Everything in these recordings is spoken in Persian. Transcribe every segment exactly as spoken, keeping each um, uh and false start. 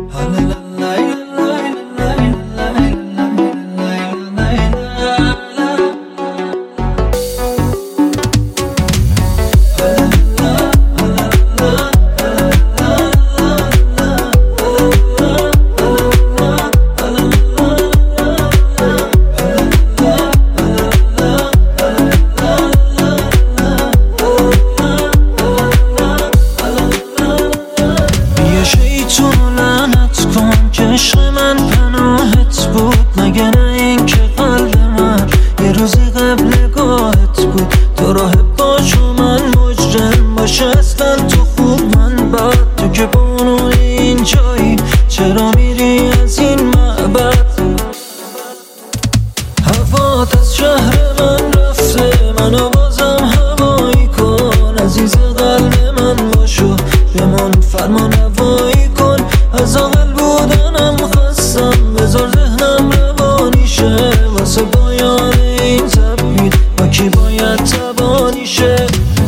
عشق من پناهت بود، مگه نه این که قلب من یه روزی قبل گاهت بود. تو راه باشو من مجرم باشه اصلا تو خوب من بد، تو که بانوی این جایی چرا میری از این معبد؟ هوات از شهر من رفته، منو بازم هوایی کن، عزیز قلب من باشو بمون فرما نوایی کن. از آقل بودنم خستم، بذار ذهنم روانی شه، واسه پایان این تبدیل با کی باید تبانی شه.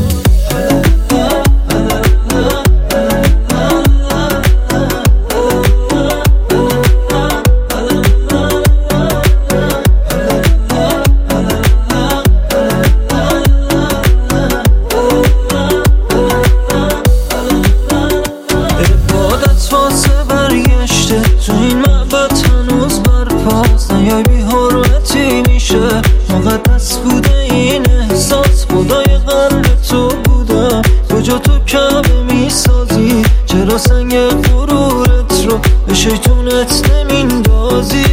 تو این معبد هنوز برپاست، نیای بی حرمتی میشه، مقدس بوده این احساس، خدای قلب تو بودم، کجا تو کعبه میسازی، چرا سنگ غرورت رو به شیطونت نمیندازی؟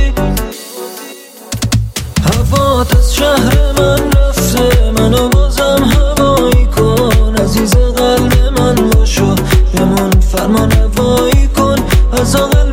هوات از شهر من رفته، منو بازم هوایی کن، عزیز قلب من باشو بمون فرما نوایی کن. از آقل